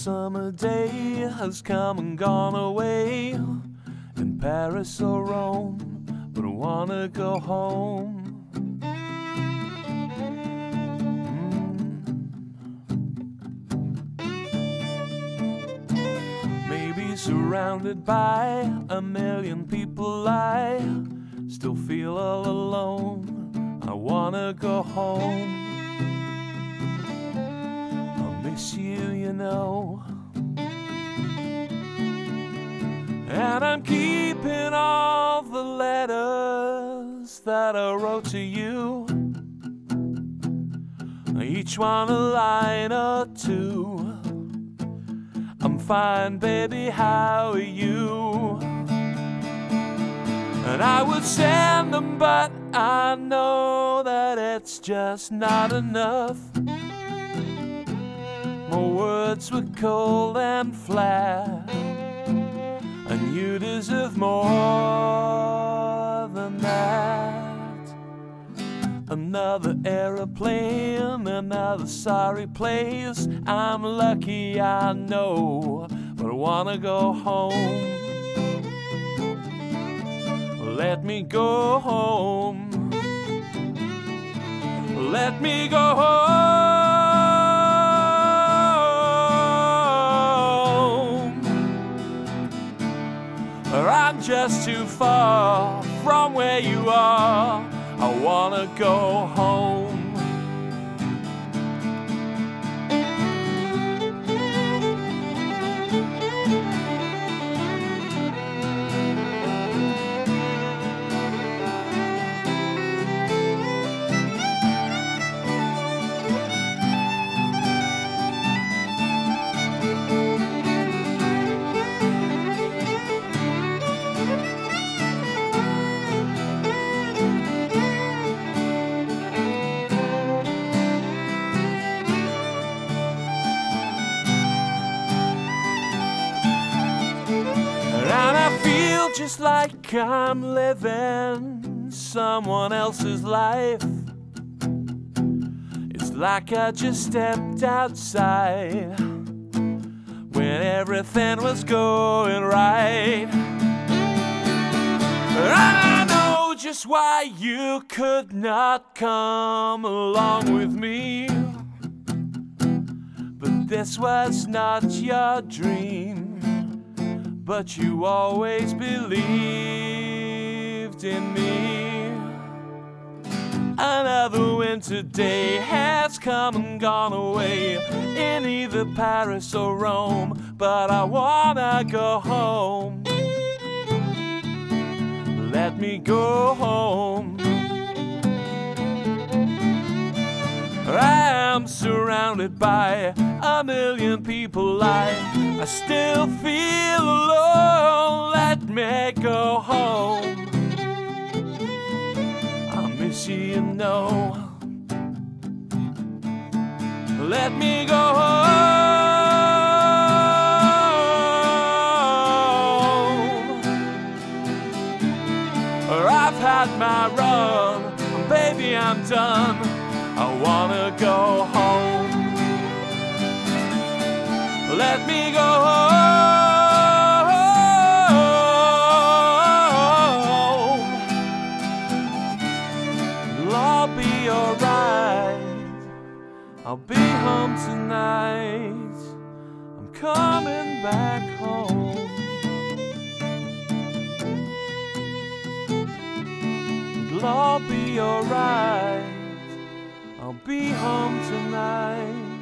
summer day has come and gone away in Paris or Rome, but I wanna go home. Maybe surrounded by a million people, I still feel all alone. I wanna go home. I miss you, you know. And I'm keeping all the letters that I wrote to you, each one a line or two. I'm fine, baby, how are you? And I would send them, but I know that it's just not enough. My words were cold and flat, and you deserve more than that. Another aeroplane, another sorry place. I'm lucky, I know, but I wanna go home. Let me go home. Let me go home. I'm just too far from where you are. I wanna go home. Just like I'm living someone else's life. It's like I just stepped outside when everything was going right. And I know just why you could not come along with me, but this was not your dream. But you always believed in me. Another winter day has come and gone away in either Paris or Rome, but I wanna go home. Let me go home. I'm surrounded by a million people. I still feel alone. Let me go home. I miss you, you know. Let me go home. I've had my run, baby, I'm done. I wanna go home. Let me go home. It'll all be alright. I'll be home tonight. I'm coming back home. It'll all be alright. I'll be home tonight.